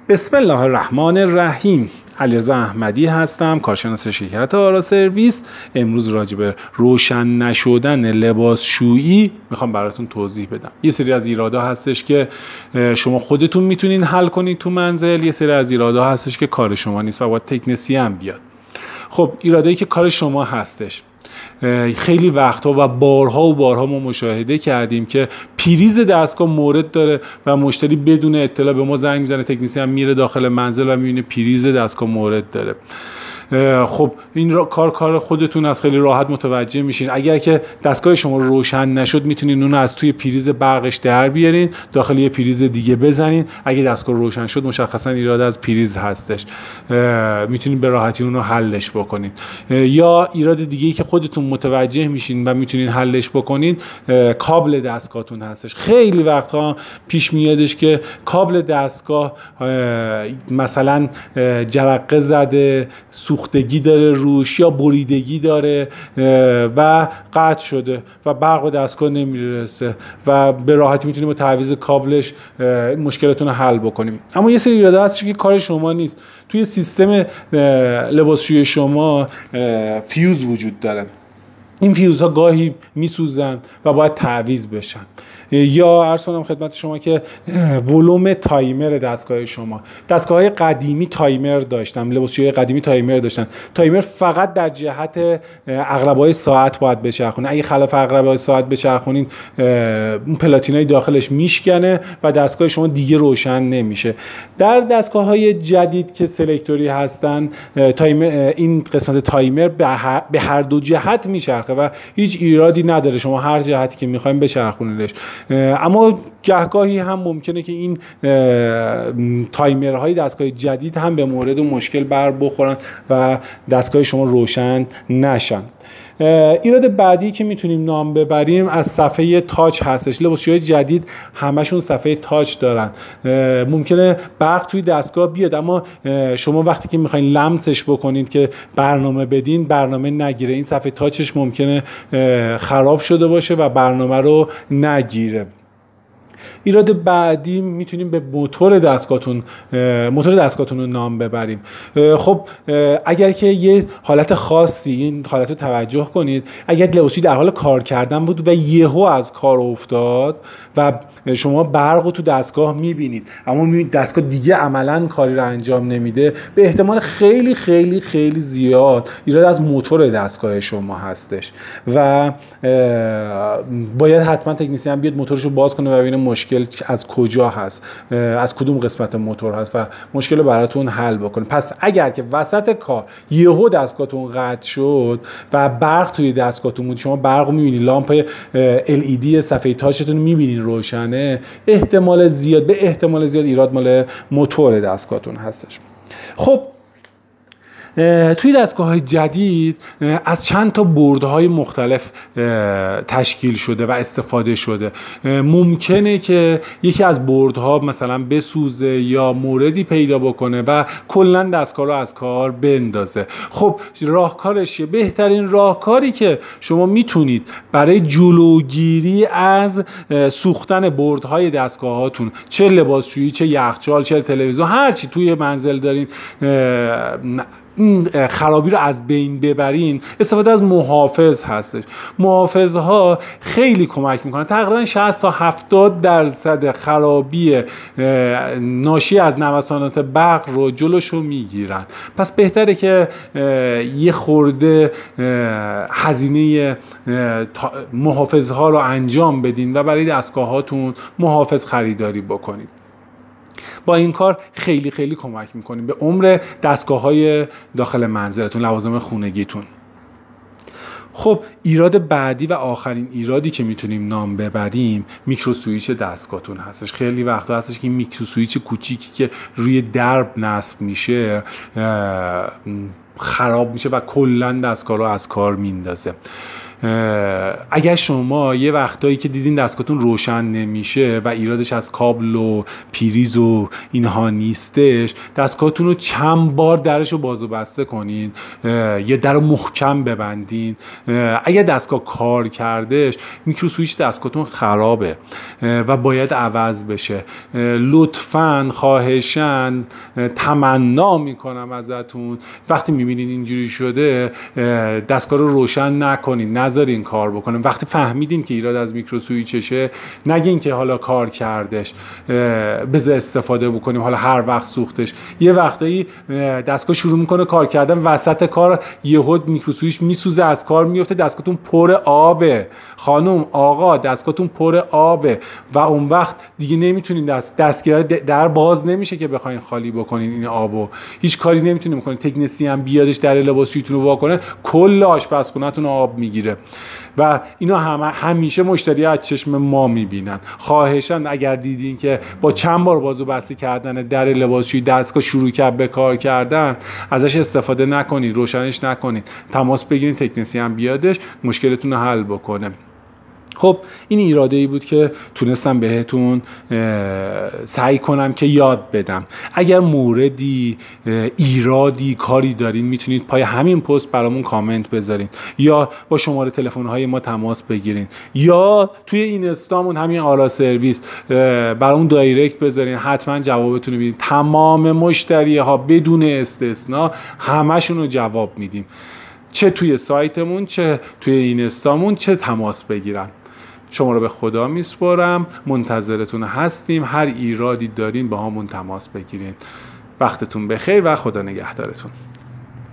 بسم الله الرحمن الرحیم. علیرضا احمدی هستم، کارشناس شرکت آرا سرویس. امروز راجع به روشن نشدن لباسشویی میخوام براتون توضیح بدم. یه سری از ایرادا هستش که شما خودتون میتونین حل کنید تو منزل، یه سری از ایرادا هستش که کار شما نیست و باید تکنسین بیاد. خب ایرادایی که کار شما هستش، خیلی وقتها و بارها ما مشاهده کردیم که پریز دستگاه مورد داره و مشتری بدون اطلاع به ما زنگ میزنه، تکنسین میره داخل منزل و میبینه پریز دستگاه مورد داره. خب این کار خودتون از خیلی راحت متوجه میشین. اگر که دستگاه شما روشن نشد میتونین اون از توی پریز برقش در بیارین، داخل یه پریز دیگه بزنین. اگه دستگاه روشن شد مشخصا ایراد از پریز هستش، میتونین به راحتی اون رو حلش بکنین. یا ایراد دیگه‌ای که خودتون متوجه میشین و میتونین حلش بکنین، کابل دستگاهتون هستش. خیلی وقتها پیش میادش که کابل دستگاه مثلا جرقه زده، سوختگی داره روش یا بریدگی داره و قطع شده و برق به دستگاه نمیرسه و به راحتی میتونیم با تعویض کابلش مشکلتون رو حل بکنیم. اما یه سری ایرادا هست که کار شما نیست. توی سیستم لباسشویی شما فیوز وجود داره. این فیوزها گاهی میسوزن و باید تعویض بشن. یا عرض کنم خدمت شما که ولوم تایمر دستگاه‌های قدیمی تایمر داشتن، لباسشویی قدیمی تایمر داشتن. تایمر فقط در جهت عقربه‌های ساعت باید بچرخونه. اگه خلاف عقربه‌های ساعت بچرخونین، اون پلاتینای داخلش میشکنه و دستگاه شما دیگه روشن نمیشه. در دستگاه‌های جدید که سلکتوری هستن، این قسمت تایمر به هر دو جهت میچرخه و هیچ ایرادی نداره، شما هر جهتی که میخوایم بچرخونیدش. اما گهگاهی هم ممکنه که این تایمرهای دستگاه جدید هم به مورد اون مشکل بر بخورن و دستگاه شما روشن نشن. ایراد بعدی که میتونیم نام ببریم از صفحه تاچ هستش. لباسشویی جدید همشون صفحه تاچ دارن. ممکنه برق توی دستگاه بیاد، اما شما وقتی که میخواین لمسش بکنید که برنامه بدین، برنامه نگیره. این صفحه تاچش ممکنه خراب شده باشه و برنامه رو نگیره. ایراد بعدی میتونیم به موتور دستگاهتون رو نام ببریم. خب اگر که یه حالت خاصی، این حالت رو توجه کنید، اگر لباسشویی در حال کار کردن بود و یهو از کار افتاد و شما برق رو تو دستگاه میبینید اما میبینید دستگاه دیگه عملاً کاری رو انجام نمیده، به احتمال خیلی خیلی خیلی زیاد ایراد از موتور دستگاه شما هستش و باید حتما تکنسین بیاد موتورش رو باز کنه و ببینه مشکل از کجا هست، از کدوم قسمت موتور هست و مشکل رو براتون حل بکنه. پس اگر که وسط کار یهو دستگاهتون قطع شد و برق توی دستگاهتون بود، شما برق رو می‌بینید، لامپ LED صفحه تاچتون می‌بینید روشنه، به احتمال زیاد ایراد مال موتور دستگاهتون هستش. خب توی دستگاه‌های جدید از چند تا بردهای مختلف تشکیل شده و استفاده شده. ممکنه که یکی از بردها مثلا بسوزه یا موردی پیدا بکنه و کلاً دستگاه رو از کار بندازه. خب راهکارش، بهترین راهکاری که شما میتونید برای جلوگیری از سوختن بردهای دستگاهاتون، چه لباسشویی، چه یخچال، چه تلویزیون، هر چی توی منزل دارین، این خرابی رو از بین ببرین، استفاده از محافظ هستش. محافظها خیلی کمک میکنن. تقریبا 60 تا 70% خرابی ناشی از نوسانات برق رو جلوشو میگیرن. پس بهتره که یه خورده هزینه محافظها رو انجام بدین و برای دستگاهاتون محافظ خریداری بکنید. با این کار خیلی خیلی کمک میکنیم به عمر دستگاه‌های داخل منزلتون، لوازم خونگیتون. خب ایراد بعدی و آخرین ایرادی که میتونیم نام ببریم میکرو سوئیچ دستگاهتون هستش. خیلی وقتا هستش که این میکرو سوئیچ کوچیکی که روی درب نصب میشه خراب میشه و کلا دستگاه رو از کار میندازه. اگر شما یه وقتایی که دیدین دستگاهتون روشن نمیشه و ایرادش از کابل و پریز و اینها نیستش، دستگاهتون رو چند بار درش رو باز و بسته کنین، یه در رو محکم ببندین. اگر دستگاه کار کردش، میکرو سویچ دستگاهتون خرابه و باید عوض بشه. لطفاً خواهشاً تمنا میکنم ازتون وقتی میبینید اینجوری شده دستگاه رو روشن نکنین، نذارین کار بکنه. وقتی فهمیدین که ایراد از میکرو سویچشه، نگین که حالا کار کردش بذار استفاده بکنیم حالا هر وقت سوختش. یه وقتایی دستگاه شروع میکنه کار کردن، وسط کار یهو میکرو سویچ میسوزه، از کار میفته، دستگاهتون پر آبه. خانم آقا دستگاهتون پر آبه و اون وقت دیگه نمیتونین دستگیر در باز نمیشه که بخواین خالی بکنین این آبو. هیچ کاری نمیتونین بکنین. تکنسین بیادش در لباسشوییتون رو وا کنه، کل آشپزخونه‌تون آب میگیره و اینا همیشه مشتری از چشم ما میبینن. خواهشاً اگر دیدین که با چند بار باز و بسته کردن در لباسشویی دستگاه شروع کرد به کار کردن، ازش استفاده نکنید، روشنش نکنید، تماس بگیرید تکنسین بیادش مشکلتون رو حل بکنه. خب این ایراده‌ای بود که تونستم بهتون سعی کنم که یاد بدم. اگر موردی، ایرادی، کاری دارین میتونید پای همین پست برامون کامنت بذارین یا با شماره تلفن‌های ما تماس بگیرین یا توی اینستامون همین آرا سرویس برامون دایرکت بذارین، حتما جوابتون رو میدیم. تمام مشتری‌ها بدون استثنا همشون رو جواب میدیم، چه توی سایتمون چه توی اینستامون، چه تماس بگیرن. شما رو به خدا میسپارم، منتظرتون هستیم. هر ایرادی دارین با همون تماس بگیرین. وقتتون بخیر و خدا نگهدارتون.